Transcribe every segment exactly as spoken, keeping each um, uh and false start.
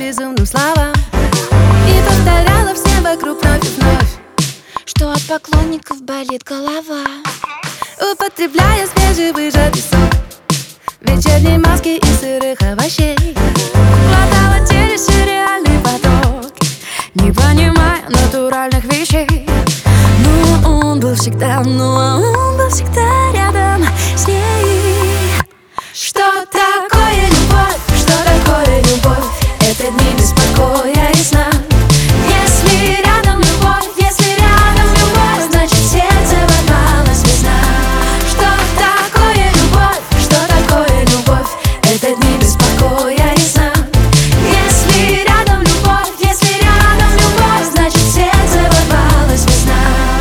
безумным словам и повторяла всем вокруг вновь и вновь, что от поклонников болит голова, употребляя свежевыжатый сок, вечерней маски из сырых овощей. глотала через реальный поток, не понимая натуральных вещей. Но он был всегда, но он был всегда рядом с ней. Что такое любовь? Что такое любовь? Это дни без покоя и сна. Если рядом любовь, если рядом любовь, значит сердце ворвалось весна. Что такое любовь? Что такое любовь? Это дни без покоя и сна. Если рядом любовь, если рядом любовь, значит сердце ворвалось весна.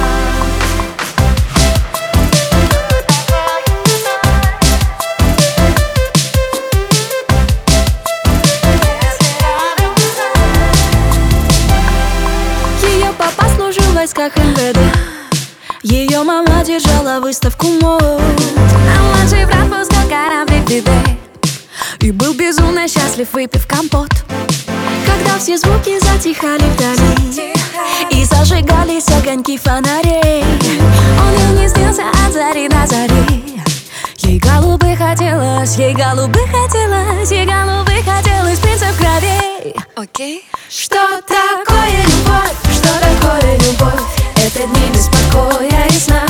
Ее папа служил в войсках эм вэ дэ, ее мама держала выставку мод, а младший брат пускал кораблик в Тибет и был безумно счастлив, выпив компот. Когда все звуки затихали вдали и зажигались огоньки фонарей, он ей не снился от зари до зари. Ей голубых хотелось, ей голубых хотелось, ей голубых хотелось птица в крови. Окей. Что такое любовь? Что такое любовь? Это дни без покоя и сна.